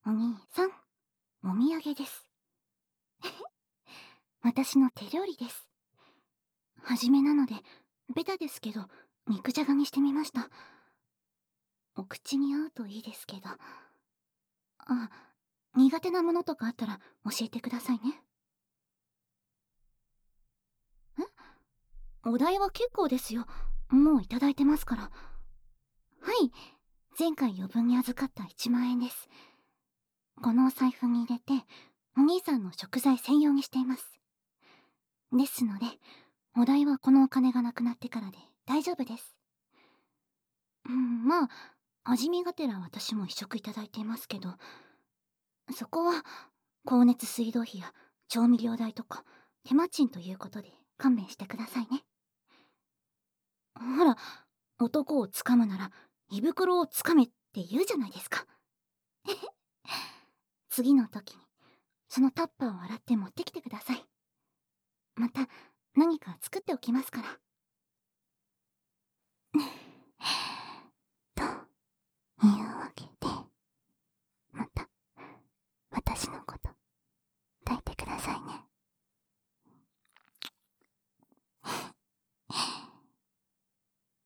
お兄さん、お土産です。私の手料理です。はじめなので、ベタですけど、肉じゃがにしてみました。お口に合うといいですけど。あ、苦手なものとかあったら教えてくださいね。お代は結構ですよ。もういただいてますから。はい、前回余分に預かった1万円です。このお財布に入れて、お兄さんの食材専用にしています。ですので、お代はこのお金がなくなってからで大丈夫です。まあ、味見がてら私も試食いただいていますけど、そこは、光熱水道費や調味料代とか、手間賃ということで勘弁してくださいね。ほら、男をつかむなら、胃袋をつかめって言うじゃないですか。次の時に、そのタッパーを洗って持ってきてください。また、何か作っておきますから。